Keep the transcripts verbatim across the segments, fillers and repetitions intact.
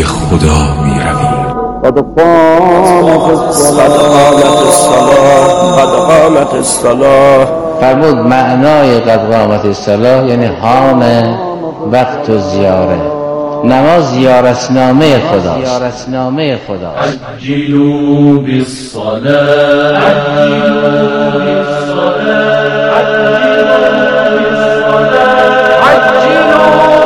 سوی خدا می رویم. قد قامت الصلاة قد قامت الصلاة. فرمود معنای قد قامت الصلاة یعنی حان وقت و زیاره. نماز زیارتنامه خدا، زیارتنامه خدا. عجلوا بالصلاة عجلوا بالصلاة عجلوا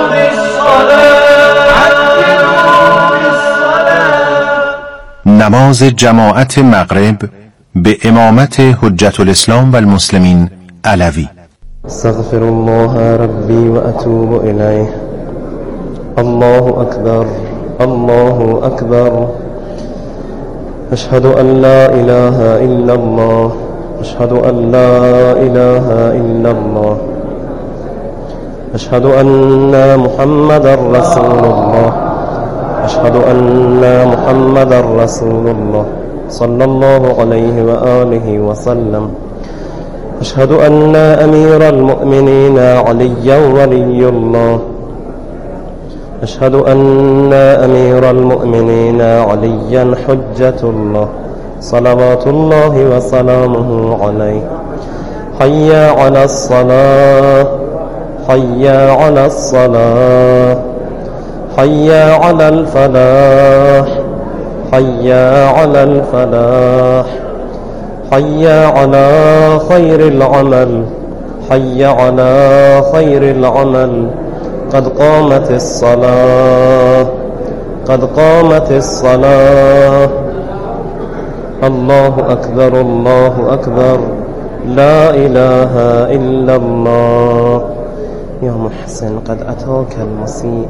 بالصلاة. نماز جماعت مغرب به امامت حجت الاسلام و المسلمین علوی. استغفر الله ربي وأتوب إليه. الله أكبر الله أكبر. أشهد أن لا إله إلا الله أشهد أن لا إله إلا الله أشهد أن محمد رسول الله أشهد أن محمد رسول الله صلى الله عليه وآله وسلم. أشهد أن أمير المؤمنين عليا ولي الله أشهد أن أمير المؤمنين عليا حجة الله صلوات الله وسلامه عليه. حي على الصلاة حي على الصلاة حي على الفلاح حي على الفلاح حي على خير العمل حي على خير العمل. قد قامت الصلاة قد قامت الصلاة. الله أكبر الله أكبر. لا إله إلا الله. يا محسن قد أتاك المسيء.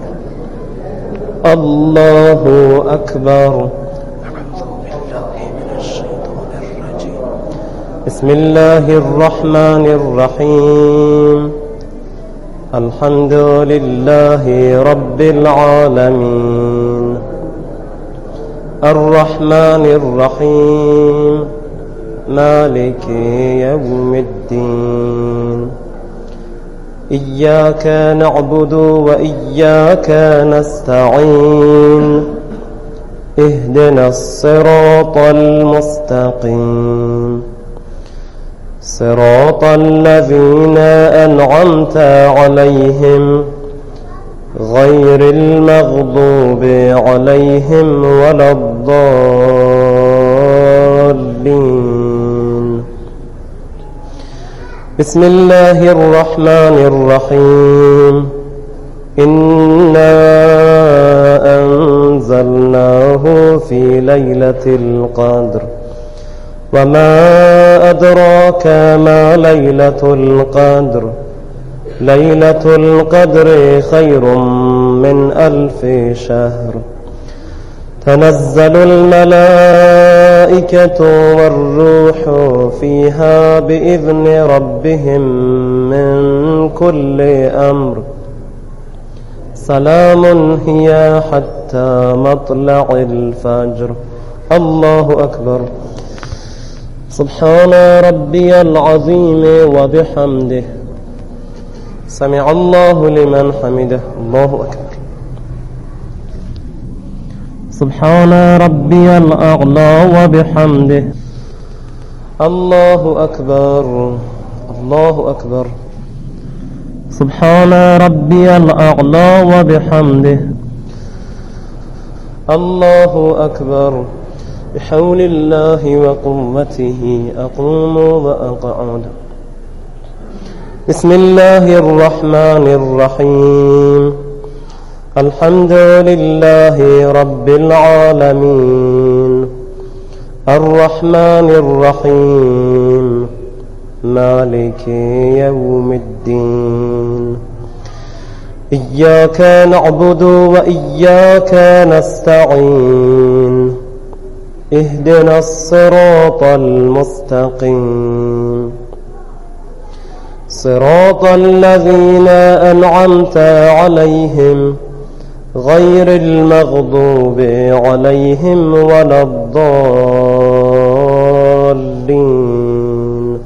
الله أكبر. بسم الله الرحمن الرحيم. الحمد لله رب العالمين الرحمن الرحيم مالك يوم الدين. إياك نعبد وإياك نستعين. اهدنا الصراط المستقيم صراط الذين أنعمت عليهم غير المغضوب عليهم ولا الضالين. بسم الله الرحمن الرحيم. إنا أنزلناه في ليلة القدر وما أدراك ما ليلة القدر. ليلة القدر خير من ألف شهر. تنزل الملائكة والروح فيها بإذن ربهم من كل أمر. سلام هي حتى مطلع الفجر. الله أكبر. سبحان ربي العظيم وبحمده. سمع الله لمن حمده. الله أكبر. سبحان ربي الأعلى وبحمده. الله أكبر الله أكبر. سبحان ربي الأعلى وبحمده. الله أكبر. بحول الله وقوته أقوم وأقعد. بسم الله الرحمن الرحيم. الحمد لله رب العالمين الرحمن الرحيم مالك يوم الدين. إياك نعبد وإياك نستعين. اهدنا الصراط المستقيم صراط الذين أنعمت عليهم غير المغضوب عليهم ولا الضالين.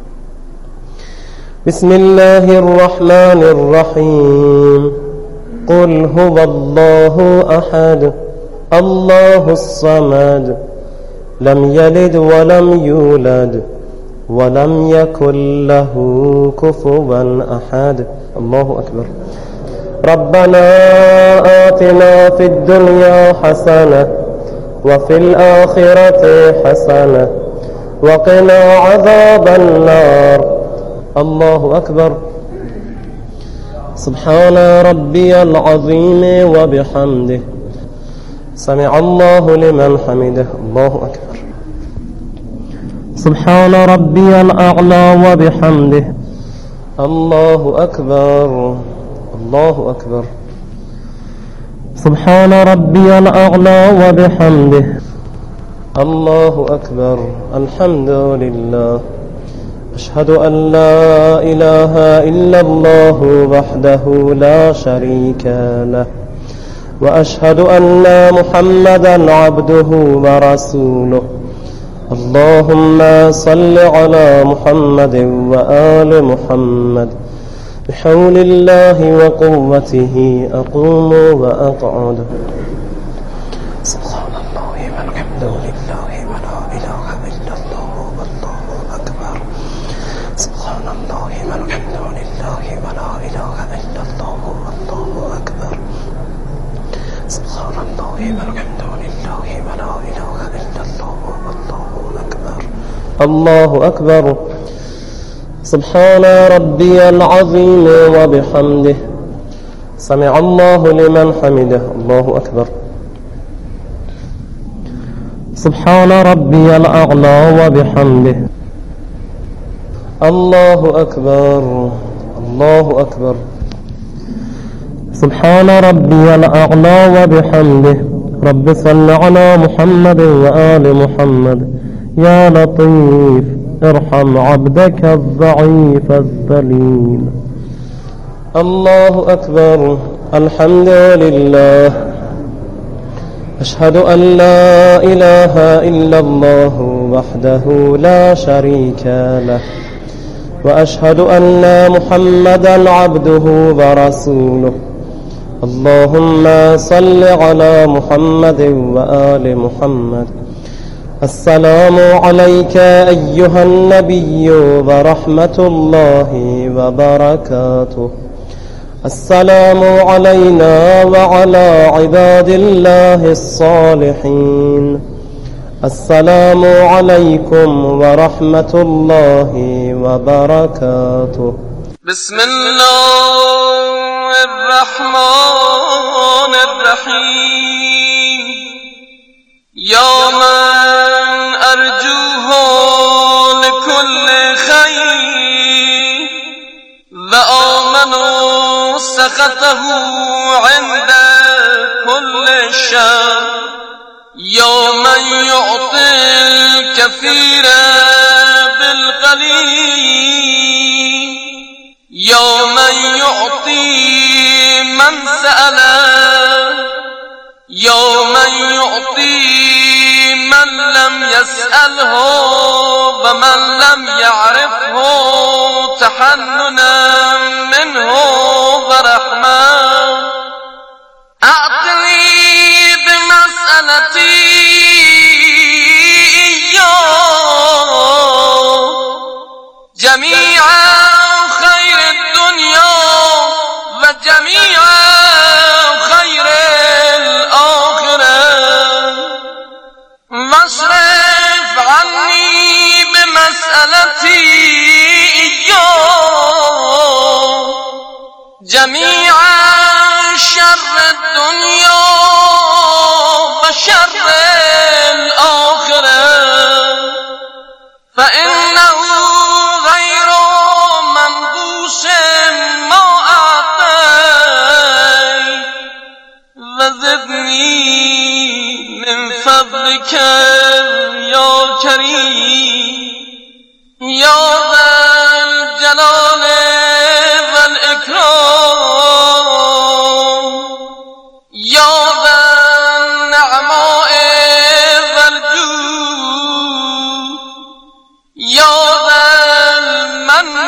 بسم الله الرحمن الرحيم. قل هو الله أحد الله الصمد لم يلد ولم يولد ولم يكن له كفوا أحد. الله أكبر. ربنا آتنا في الدنيا حسنة وفي الآخرة حسنة وقنا عذاب النار. الله أكبر. سبحان ربي العظيم وبحمده سمع الله لمن حمده. الله أكبر. سبحان ربي الأعلى وبحمده. الله أكبر. الله أكبر. سبحان ربي الأعلى وبحمده. الله أكبر. الحمد لله. أشهد أن لا إله إلا الله وحده لا شريك له وأشهد أن محمدا عبده ورسوله. اللهم صل على محمد وآل محمد. بحول الله وقوته أقوم وأقعد. سبحان الله والحمد لله ولا إله إلا الله والله أكبر. سبحان الله والحمد لله ولا إله إلا الله والله أكبر. سبحان الله والحمد لله ولا إله إلا الله والله أكبر. الله أكبر. سبحان ربي العظيم وبحمده سمع الله لمن حمده. الله أكبر. سبحان ربي الأعلى وبحمده. الله أكبر. الله أكبر. سبحان ربي الأعلى وبحمده. رب صل على محمد وآل محمد. يا لطيف ارحم عبدك الضعيف الذليل. الله أكبر. الحمد لله. أشهد أن لا إله إلا الله وحده لا شريك له وأشهد أن محمدا عبده ورسوله. اللهم صل على محمد وآل محمد. السلام عليك أيها النبي ورحمة الله وبركاته. السلام علينا وعلى عباد الله الصالحين. السلام عليكم ورحمة الله وبركاته. بسم الله الرحمن الرحيم. يا من أرجوه لكل خير وآمنوا سخطه عند كل شر. يا من يعطي الكثير بالقليل. يا من يعطي من سأله. يا من يعطي من لم يسأله ومن لم يعرفه تحننا منه ورحمة. أعطني بمسألتي إياه جميع خير الدنيا وجميع خير الآخرة. واصرف عني بمسألتي إياه جميع شر الدنيا وشر الآخرة. فإنه غير منقوص ما أعطيت. وزدني من فضلك يا كريم يا ذا الجلال والإكرام. يا ذا النعماء والجود. يا ذا المن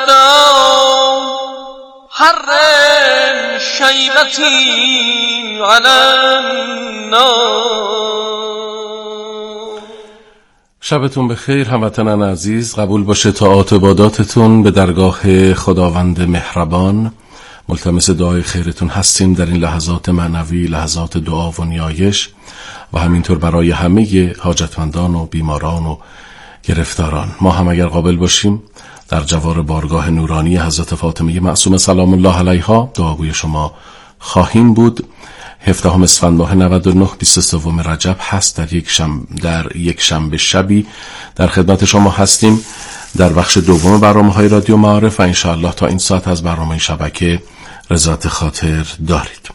والدار. حرم شيبتي النار. شبتون بخیر هموطنان عزیز. قبول باشه طاعات و عباداتتون به درگاه خداوند مهربان. ملتمس دعای خیرتون هستیم در این لحظات معنوی، لحظات دعا و نیایش و همینطور برای همه حاجتمندان و بیماران و گرفتاران. ما هم اگر قابل باشیم در جوار بارگاه نورانی حضرت فاطمه معصومه سلام الله علیها دعاگوی شما خواهیم بود. هفدهم اسفند ماه نود و نه بیست و سوم رجب هست. در یک شنبه در یک شنبه شبی در خدمت شما هستیم در بخش دوم برنامه‌های رادیو معارف و انشاءالله تا این ساعت از برنامه شبکه رضایت خاطر دارید.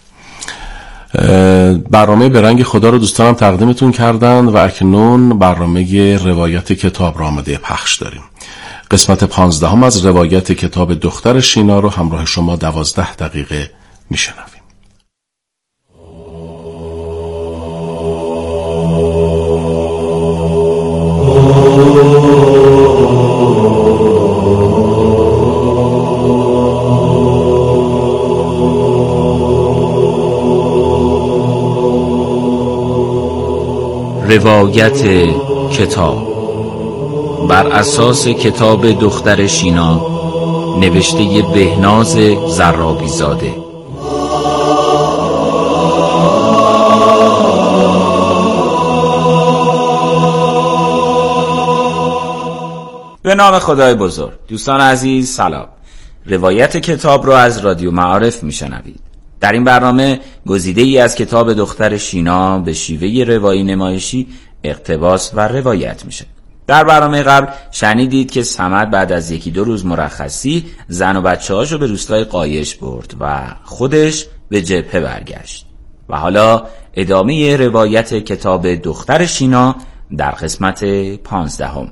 برنامه به رنگ خدا رو دوستانم تقدیمتون کردن و اکنون برنامه روایت کتاب را آماده پخش داریم. قسمت پانزدهم از روایت کتاب دختر شینا رو همراه شما دوازده دقیقه میشنویم. روایت کتاب بر اساس کتاب دختر شینا نوشته بهناز زرابی زاده. به نام خدای بزرگ. دوستان عزیز سلام. روایت کتاب را از رادیو معارف میشنوید. در این برنامه گزیده ای از کتاب دختر شینا به شیوه روایی نمایشی اقتباس و روایت میشه. در برنامه قبل شنیدید که صمد بعد از یکی دو روز مرخصی زن و بچه هاشو به روستای قایش برد و خودش به جبهه برگشت. و حالا ادامه روایت کتاب دختر شینا در قسمت پانزدهم.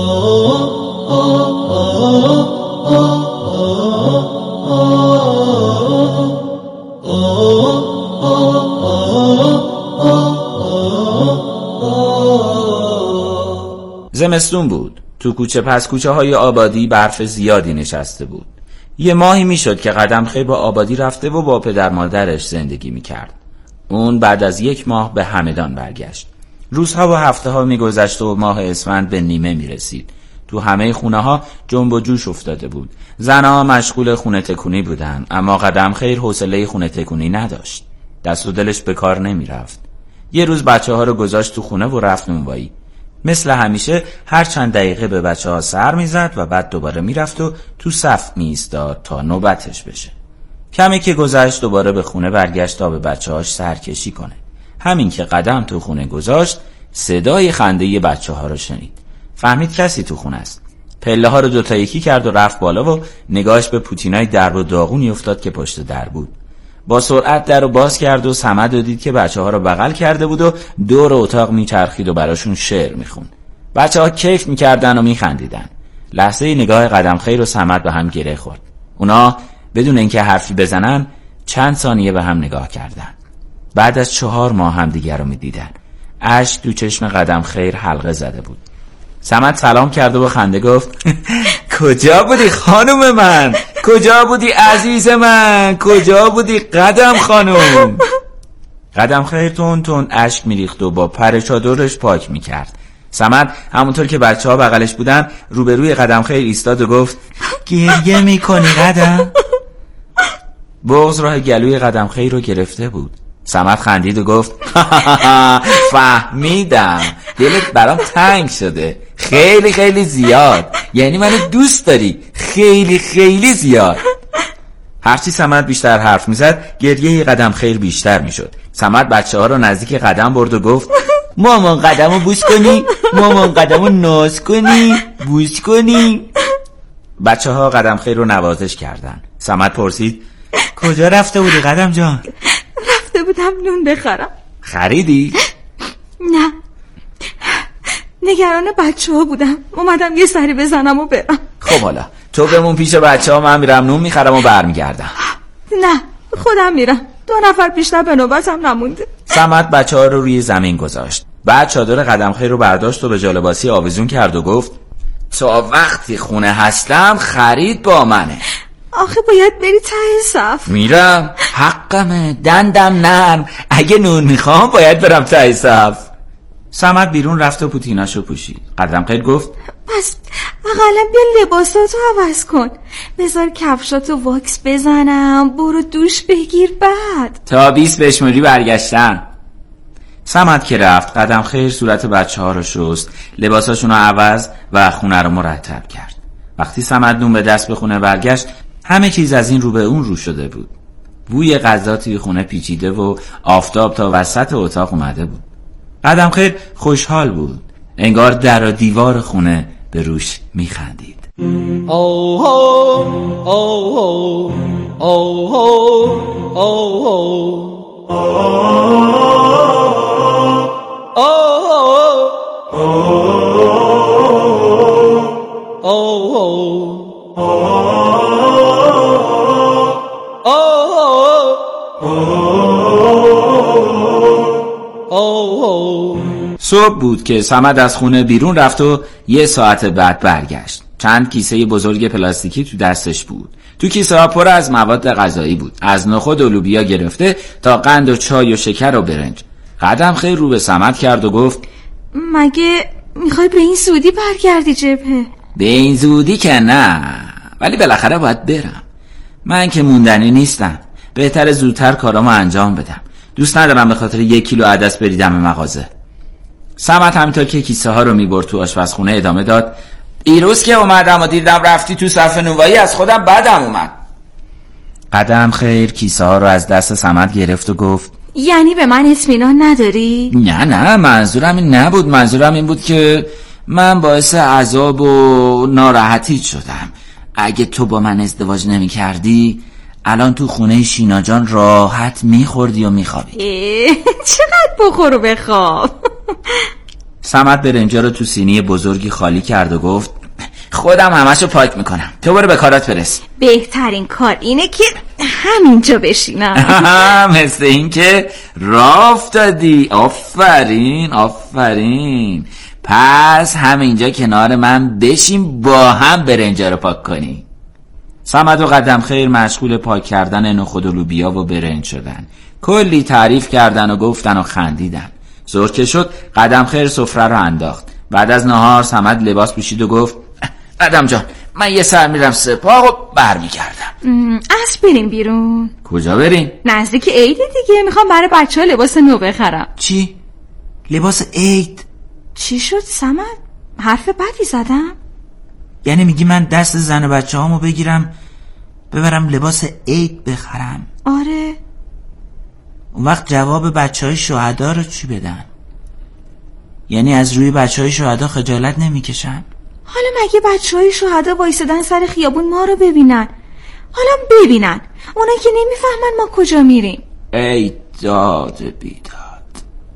زمستون بود. تو کوچه پس کوچه های آبادی برف زیادی نشسته بود. یه ماهی میشد که قدم خیر با آبادی رفته و با پدر مادرش زندگی میکرد. اون بعد از یک ماه به همدان برگشت. روزها و هفته ها میگذشت و ماه اسفند به نیمه میرسید. تو همه خونه ها جنب و جوش افتاده بود. زنها مشغول خونه تکونی بودن، اما قدم خیر حوصله خونه تکونی نداشت. دست و دلش به کار نمی رفت. یه روز بچه ها رو گذاشت تو خونه و رفت نونوایی. مثل همیشه هر چند دقیقه به بچه ها سر می زد و بعد دوباره می رفت و تو صف می ایستاد تا نوبتش بشه. کمی که گذشت دوباره به خونه برگشت تا به بچه هاش سرکشی کنه. همین که قدم تو خونه گذاشت صدای خنده بچه ها رو شنید. فهمید کسی تو خونه است. پله ها رو دوتا یکی کرد و رفت بالا و نگاهش به پوتینای درب و داغونی افتاد که پشت در بود. با سرعت در رو باز کرد و صمد رو دید که بچه ها رو بغل کرده بود و دور اتاق میچرخید و براشون شعر میخوند. بچه ها کیف میکردن و میخندیدن. لحظه نگاه قدم خیر و صمد به هم گره خورد. اونا بدون اینکه حرفی بزنن چند ثانیه به هم نگاه کردن. بعد از چهار ماه هم دیگر رو میدیدن. اشک تو چشم قدم خیر حلقه زده بود. صمد سلام کرد و با خنده گفت کجا بودی خانم من؟ کجا بودی عزیز من؟ کجا بودی قدم خانم؟ قدم خیر تون تون اشک میریخت و با پر چادرش پاک میکرد. صمد همونطور که بچه ها بغلش بودن روبروی قدم خیر ایستاد و گفت گریه میکنی قدم؟ بغض راه گلوی قدم خیر رو گرفته بود. صمد خندید و گفت فهمیدم، دلت برام تنگ شده، خیلی خیلی زیاد، یعنی منو دوست داری خیلی خیلی زیاد. هرچی صمد بیشتر حرف میزد گریه قدم خیر بیشتر میشد. صمد بچه ها رو نزدیک قدم برد و گفت مامان قدمو بوس کنی، مامان قدمو ناز کنی، بوس کنی. بچه ها قدم خیر رو نوازش کردن. صمد پرسید کجا رفته بودی قدم جان؟ رفته بودم نون بخرم. خریدی؟ نه، نگران بچه ها بودم، اومدم یه سری بزنم و برم. خب حالا تو بمون پیش بچه ها، من میرم نون میخرم و برمیگردم. نه خودم میرم، دو نفر بیشتر به نوبتم نمونده. صمد بچه ها رو روی زمین گذاشت. بعد چادر قدم خیر رو برداشت و به جالباسی آویزون کرد و گفت تا وقتی خونه هستم خرید با منه. آخه باید بری ته صف. میرم، حقمه، دندم نرم، اگه نون میخوام باید برم ته صف. صمد بیرون رفت و پوتیناشو پوشید. قدمخیل گفت پس اقلا بیا لباساتو عوض کن، بذار کفشاتو واکس بزنم، برو دوش بگیر بعد. تا بیست بشموری برگشتن. صمد که رفت قدمخیل صورت بچه ها رو شست، لباساشون رو عوض و خونه رو مرتب کرد. وقتی صمد نون به دست به خونه برگشت همه چیز از این رو به اون رو شده بود. بوی غذا توی خونه پیچیده و آفتاب تا وسط اتاق اومده بود. قدمخیل خوشحال بود، انگار در و دیوار خونه به روش میخندید. آه آه آه آه صبح بود که صمد از خونه بیرون رفت و یه ساعت بعد برگشت. چند کیسه بزرگ پلاستیکی تو دستش بود. تو کیسه ها پر از مواد غذایی بود، از نخود و لوبیا گرفته تا قند و چای و شکر و برنج. قدمخیل رو به صمد کرد و گفت مگه میخوای به این زودی برگردی جبهه؟ به این زودی که نه، ولی بالاخره باید برم. من که موندنی نیستم، بهتر زودتر کارامو انجام بدم. دوست ندارم به خاطر یک کیلو عدس بریدم مغازه. صمد همینطور که کیسه ها رو میبرد تو آشپزخونه ادامه داد دیروز که اومدم و دیدم رفتی تو صف نونوایی از خودم بدم اومد. قدمخیل کیسه ها رو از دست صمد گرفت و گفت یعنی به من اطمینان نداری؟ نه نه، منظورم این نبود. منظورم این بود که من باعث عذاب و ناراحتی شدم. اگه تو با من ازدواج نمی کردی الان تو خونه شینا جان راحت میخوردی و میخوابی. چقدر بخور و بخواب. صمد برنجا رو تو سینی بزرگی خالی کرد و گفت خودم همشو پاک میکنم، تو برو به کارات برس. بهترین کار اینه که همینجا بشینم. مثل این که راه افتادی. آفرین آفرین. پس همینجا کنار من بشین با هم برنجا رو پاک کنی. صمد و قدمخیل مشغول پاک کردن نخود و لوبیا و برنج شدن. کلی تعریف کردن و گفتن و خندیدن. ظهر که شد قدمخیل سفره رو انداخت. بعد از نهار صمد لباس پوشید و گفت قدم جان من یه سر میرم سپاه و برمیگردم. عصر بریم بیرون. کجا بریم؟ نزدیک عید دیگه، میخوام برای بچه ها لباس نو بخرم. چی؟ لباس عید؟ چی شد صمد؟ حرف بدی زدم؟ یعنی میگی من دست زن بچه هامو بگیرم ببرم لباس عید بخرم؟ آره. اون وقت جواب بچه های شهدا رو چی بدن؟ یعنی از روی بچه های شهدا خجالت نمیکشن؟ حالا مگه بچه های شهدا وایسادن سر خیابون ما رو ببینن؟ حالا ببینن اونا که نمیفهمن ما کجا میریم. ای داد بیداد،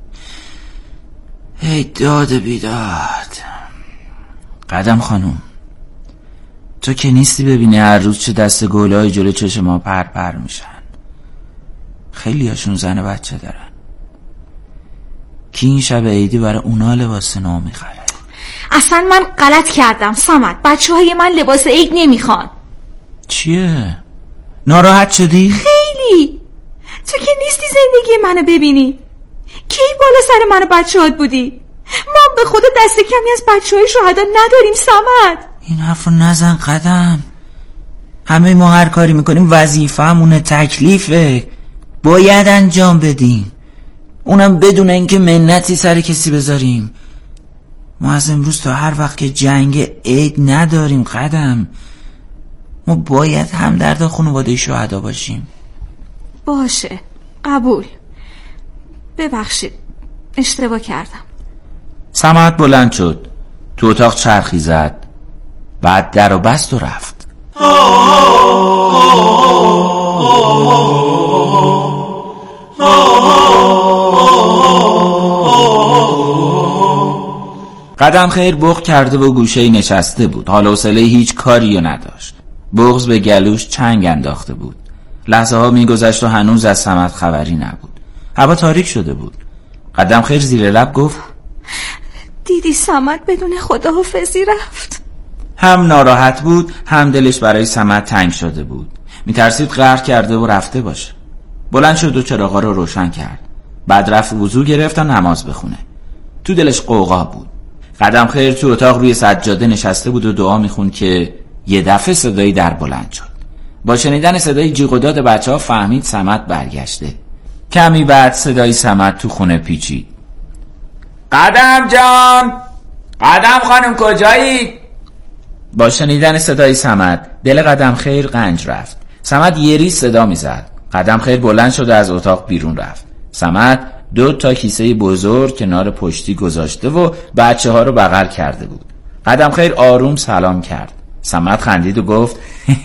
ای داد بیداد. قدم خانوم تو که نیستی ببینی هر روز چه دست گلای جلو چشم ما پر پر میشن. خیلی هاشون زن بچه دارن. کی این شب عیدی برای اونا لباس نو میخره؟ اصلا من غلط کردم صمد، بچه های من لباس عید نمیخوان. چیه؟ ناراحت شدی؟ خیلی. تو که نیستی زندگی منو ببینی. کی بالا سر منو بچه هات بودی؟ ما به خدا دست کمی از بچه های شهدا نداریم صمد. این حرف رو نزن قدم. همه ما هر کاری میکنیم وظیفه همونه، تکلیفه، باید انجام بدیم، اونم بدون اینکه منتی سر کسی بذاریم. ما از امروز تا هر وقت که جنگ عید نداریم قدم، ما باید همدرد خانواده شهدا باشیم. باشه قبول. ببخشید اشتباه کردم. صمد بلند شد، تو اتاق چرخی زد، بعد در و بست و رفت. قدمخیل بغض کرده و گوشه‌ای نشسته بود. حال و حوصله هیچ کاری رو نداشت. بغض به گلوش چنگ انداخته بود. لحظه ها میگذشت و هنوز از صمد خبری نبود. هوا تاریک شده بود. قدمخیل زیر لب گفت دیدی صمد بدون خداحافظی رفت. هم ناراحت بود هم دلش برای صمد تنگ شده بود. میترسید قهر کرده و رفته باشه. بلند شد و چراغا رو روشن کرد. بعد رفت وضو گرفت تا نماز بخونه. تو دلش قوقا بود. قدم خیر تو اتاق روی سجاده نشسته بود و دعا میخوند که یه دفعه صدایی در بلند شد. با شنیدن صدای جیغ و داد بچه‌ها فهمید صمد برگشته. کمی بعد صدای صمد تو خونه پیچید. قدم جان، قدم خانم کجایی؟ با شنیدن صدای صمد دل قدم خیر قنج رفت. صمد یه ریز صدا میزد. قدم خیر بلند شد و از اتاق بیرون رفت. صمد دو تا کیسه بزرگ کنار پشتی گذاشته و بچه ها رو بغل کرده بود. قدم خیر آروم سلام کرد. صمد خندید و گفت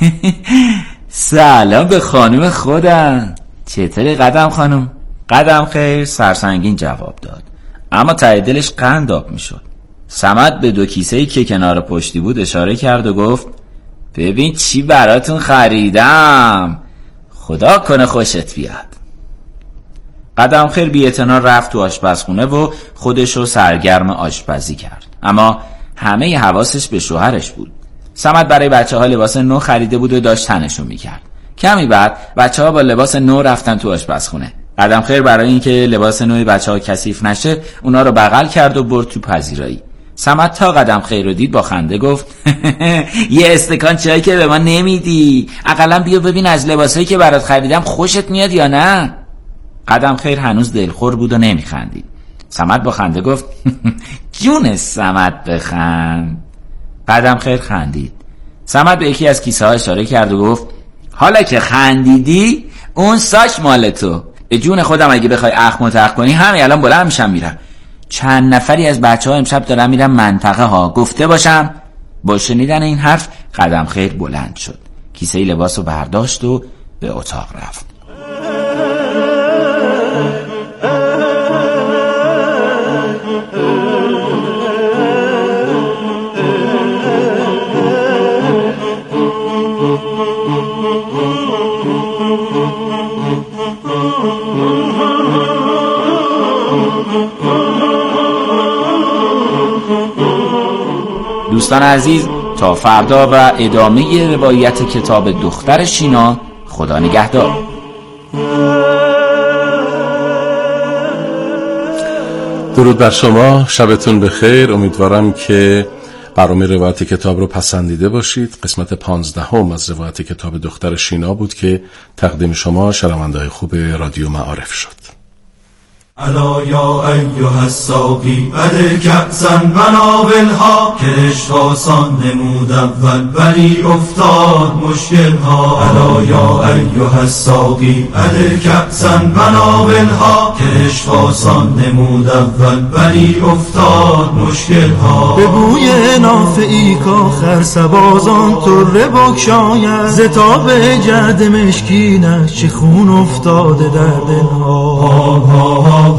سلام به خانم خودم. چطوری قدم خانم؟ قدم خیر سرسنگین جواب داد، اما ته دلش قند آب میشد. صمد به دو کیسه‌ای که کنار پشتی بود اشاره کرد و گفت ببین چی براتون خریدم، خدا کنه خوشت بیاد. قدم خیر بی اعتنا رفت تو آشپزخونه و خودشو سرگرم آشپزی کرد، اما همه حواسش به شوهرش بود. صمد برای بچه ها لباس نو خریده بود و داشت تنشون میکرد. کمی بعد بچه ها با لباس نو رفتن تو آشپزخونه. قدم خیر برای اینکه لباس نوی بچه ها کثیف نشه اونا رو بغل کرد و برد تو پذیرایی. صمد تا قدم خیر رو دید با خنده گفت یه استکان چای که به ما نمیدی، اقلا بیا ببین از لباسایی که برات خریدم خوشت میاد یا نه. قدم خیر هنوز دلخور بود و نمیخندید. صمد با خنده گفت جون صمد بخند. قدم خیر خندید. صمد به یکی از کیسه ها اشاره کرد و گفت حالا که خندیدی اون ساش مال تو. به جون خودم اگه بخوای اخم و تخ کنی همین الان بلند میشم میرم. چند نفری از بچه ها امشب دارن میرم منطقه ها، گفته باشم. با شنیدن این حرف قدم خیر بلند شد، کیسه لباس رو برداشت و به اتاق رفت. دوستان عزیز، تا فردا و ادامه روایت کتاب دختر شینا. خدا نگهدار. درود بر شما، شبتون بخیر. امیدوارم که برنامه روایت کتاب رو پسندیده باشید. قسمت پانزدهم از روایت کتاب دختر شینا بود که تقدیم شما شنونده‌های خوب رادیو معارف شد. الا یا ایها الساقی بده کأسا و ناولها، که عشق آسان نمود اول ولی افتاد مشکل ها. الا یا ایها الساقی بده کأسا و ناولها، که عشق آسان نمود اول ولی افتاد مشکل ها. به بوی نافعی کاخر سبازان طره بگشاید، ز تاب جعد مشکینش چه خون افتاده در دلها.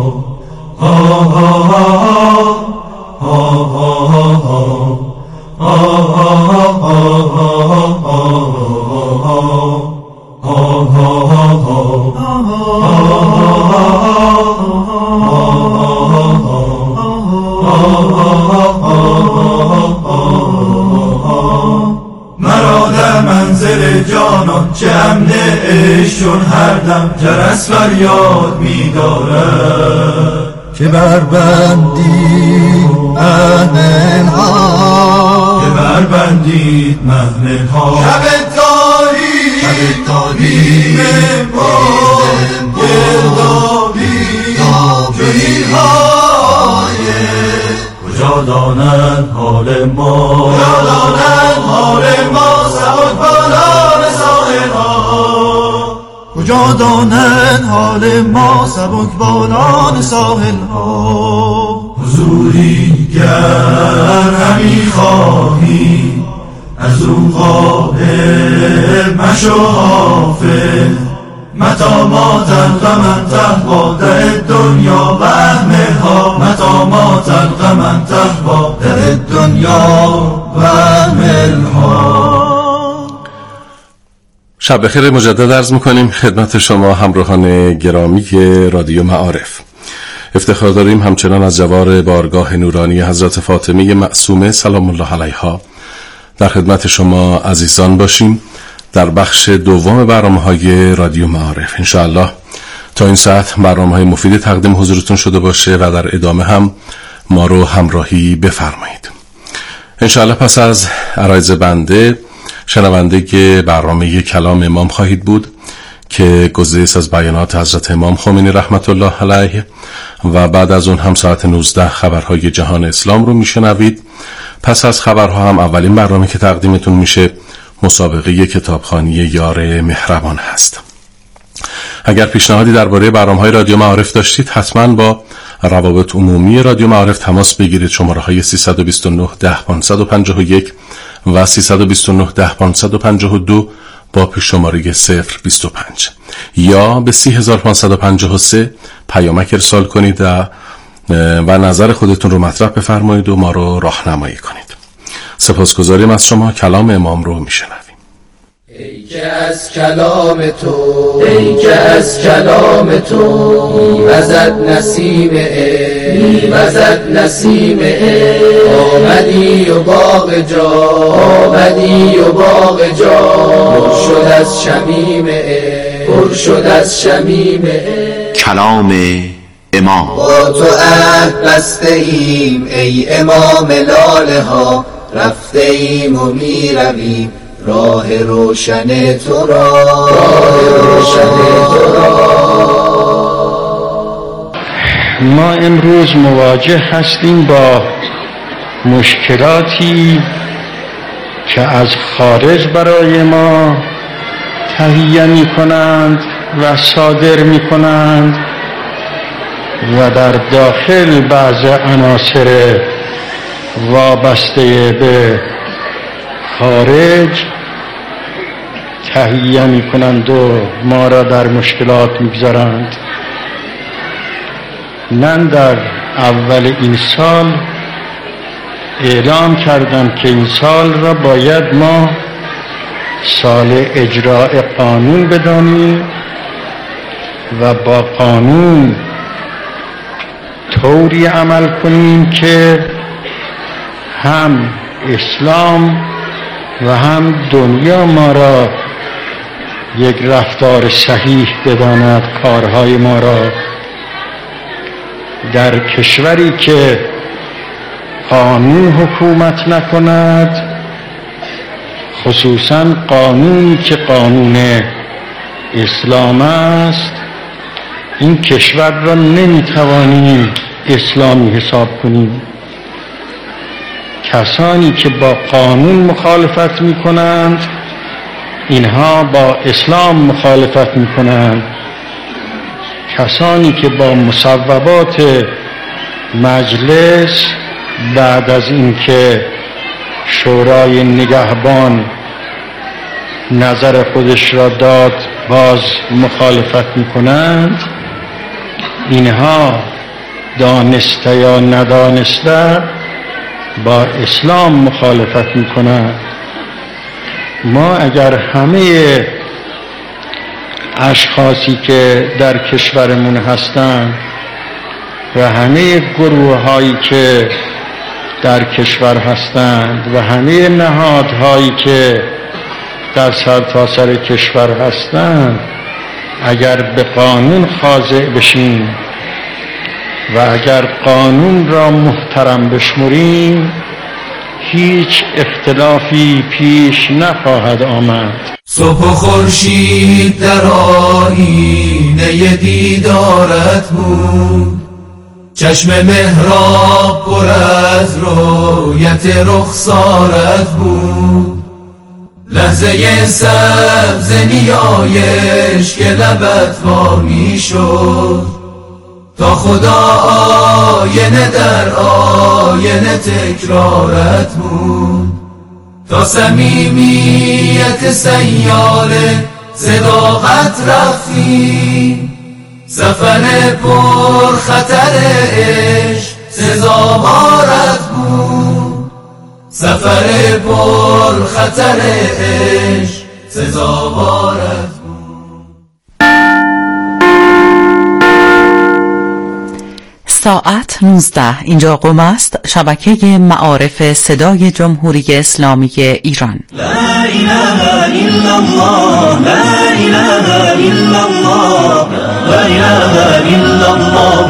مرا در منزل جانان چه امن عشقشون هر دم جرس فریاد می‌دارد، که بربندید محنل‌ها، که بربندید محنل‌ها. شب تاریک شب تاریک مهمان گردابی جوی‌های کجا دانند حال ما، کجا دانند حال ما، سبک بالان ساحل‌ها، کجا دانند حال ما، سبک بالان ساحل‌ها. حضوری گر همی خواهی از او غافل مشو حافظ، متا ما تلقى من تهوى در الدنیا و اهملها، متا ما تلقى من تهوى در الدنیا و اهملها. شب بخیر مجدد عرض میکنیم خدمت شما همراهان گرامی رادیو معارف. افتخار داریم همچنان از جوار بارگاه نورانی حضرت فاطمه معصومه سلام الله علیها در خدمت شما عزیزان باشیم در بخش دوم برنامه‌های رادیو معارف. انشاءالله تا این ساعت برنامه‌های مفیدی تقدیم حضورتون شده باشه و در ادامه هم ما رو همراهی بفرمایید. انشاءالله پس از عرایض بنده شنونده برنامه کلام امام خواهید بود که گزیده‌ای از بیانات حضرت امام خمینی رحمت الله علیه و بعد از اون هم ساعت نوزده خبرهای جهان اسلام رو میشنوید. پس از خبرها هم اولین برنامه که تقدیمتون میشه مسابقه کتابخوانی یار مهربان هست. اگر پیشنهادی درباره برنامه‌های رادیو معارف داشتید حتما با روابط عمومی رادیو معارف تماس بگیرید. شماره‌های سیصد و بیست و نه ده پانصد و پنجاه و یک و سیصد و بیست و نه ده پانصد و پنجاه و دو با پیش شماره صفر بیست و پنج یا به سی هزار پانصد و پنجاه و سه پیامک ارسال کنید و نظر خودتون رو مطرح بفرمایید و ما رو راهنمایی کنید. سپاسگزاریم از شما. کلام امام رو میشنویم. ای که از کلام تو ای که از کلام تو میوزد نسیم عشق میوزد نسیم عشق آمدی و باغ جا آمدی و باغ جا پر شد از شمیم عشق پر شد از شمیم عشق. کلام امام. با تو عهد بسته ایم ای امام لاله ها رفته ایم و می رویم راه روشن تو را راه روشن تو را. ما امروز مواجه هستیم با مشکلاتی که از خارج برای ما تهیه می کنند و صادر می کنند و در داخل بعض عناصر وابسته به خارج تهیه می کنند و ما را در مشکلات میگذارند. من در اول این سال اعلام کردم که این سال را باید ما سال اجراء قانون بدانیم و با قانون طوری عمل کنیم که هم اسلام و هم دنیا ما را یک رفتار صحیح بداند. کارهای ما را در کشوری که قانون حکومت نکند، خصوصا قانونی که قانون اسلام است، این کشور را نمیتوانیم اسلامی حساب کنیم. کسانی که با قانون مخالفت می کنند اینها با اسلام مخالفت می کنند. کسانی که با مصوبات مجلس بعد از اینکه شورای نگهبان نظر خودش را داد باز مخالفت می کنند، اینها دانسته یا ندانسته با اسلام مخالفت می کنند. ما اگر همه اشخاصی که در کشورمون هستند و همه گروه هایی که در کشور هستند و همه نهادهایی که در سرتاسر کشور هستند اگر به قانون خاضع بشیم و اگر قانون را محترم بشمریم هیچ اختلافی پیش نخواهد آمد. صبح و خورشید در آیینه دیدارت بود، چشم محراب پر از رویت رخسارت بود، لحظه سبز نیایش که لبت وا می شد تا خدا آینه در آینه تکرارت بود، تا صمیمیت سیاره صداقت رفتی، سفر پر خطر عشق سزاوارت بود، سفر پر خطر عشق سزاوارت بود. ساعت نوزده. اینجا قم است، شبکه معارف صدای جمهوری اسلامی ایران. لا اله الا الله، لا اله الا الله، لا اله الا الله.